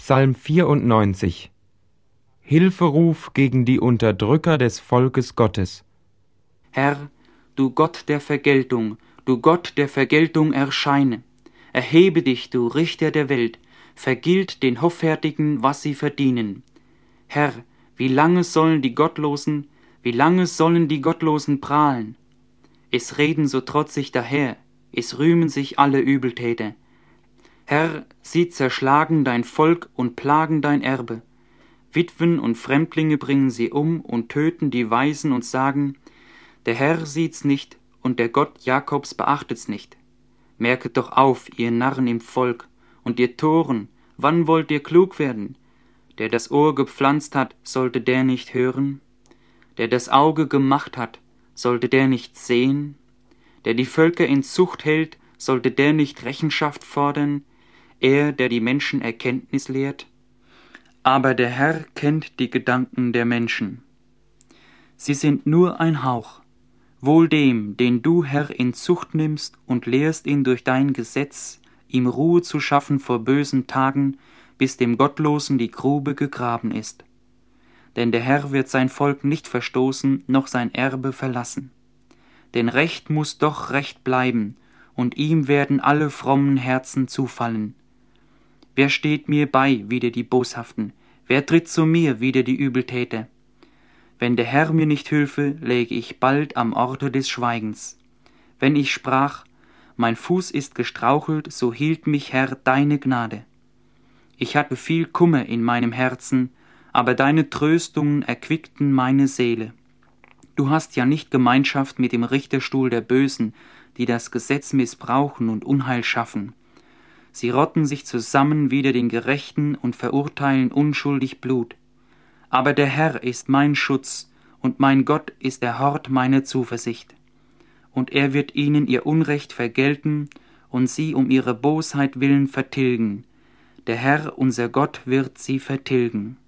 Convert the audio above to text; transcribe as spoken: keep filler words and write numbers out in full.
Psalm vierundneunzig. Hilferuf gegen die Unterdrücker des Volkes Gottes. Herr, du Gott der Vergeltung, du Gott der Vergeltung erscheine. Erhebe dich, du Richter der Welt, vergilt den Hoffärtigen, was sie verdienen. Herr, wie lange sollen die Gottlosen, wie lange sollen die Gottlosen prahlen? Es reden so trotzig daher, es rühmen sich alle Übeltäter. Herr, sie zerschlagen dein Volk und plagen dein Erbe. Witwen und Fremdlinge bringen sie um und töten die Weisen und sagen, der Herr sieht's nicht und der Gott Jakobs beachtet's nicht. Merket doch auf, ihr Narren im Volk, und ihr Toren, wann wollt ihr klug werden? Der das Ohr gepflanzt hat, sollte der nicht hören? Der das Auge gemacht hat, sollte der nicht sehen? Der die Völker in Zucht hält, sollte der nicht Rechenschaft fordern? Er, der die Menschen Erkenntnis lehrt? Aber der Herr kennt die Gedanken der Menschen. Sie sind nur ein Hauch. Wohl dem, den du, Herr, in Zucht nimmst und lehrst ihn durch dein Gesetz, ihm Ruhe zu schaffen vor bösen Tagen, bis dem Gottlosen die Grube gegraben ist. Denn der Herr wird sein Volk nicht verstoßen, noch sein Erbe verlassen. Denn Recht muß doch Recht bleiben, und ihm werden alle frommen Herzen zufallen. Wer steht mir bei, wider die Boshaften? Wer tritt zu mir, wider die Übeltäter? Wenn der Herr mir nicht hülfe, läge ich bald am Orte des Schweigens. Wenn ich sprach, mein Fuß ist gestrauchelt, so hielt mich, Herr, deine Gnade. Ich hatte viel Kummer in meinem Herzen, aber deine Tröstungen erquickten meine Seele. Du hast ja nicht Gemeinschaft mit dem Richterstuhl der Bösen, die das Gesetz missbrauchen und Unheil schaffen. Sie rotten sich zusammen wider den Gerechten und verurteilen unschuldig Blut. Aber der Herr ist mein Schutz, und mein Gott ist der Hort meiner Zuversicht. Und er wird ihnen ihr Unrecht vergelten und sie um ihre Bosheit willen vertilgen. Der Herr, unser Gott, wird sie vertilgen.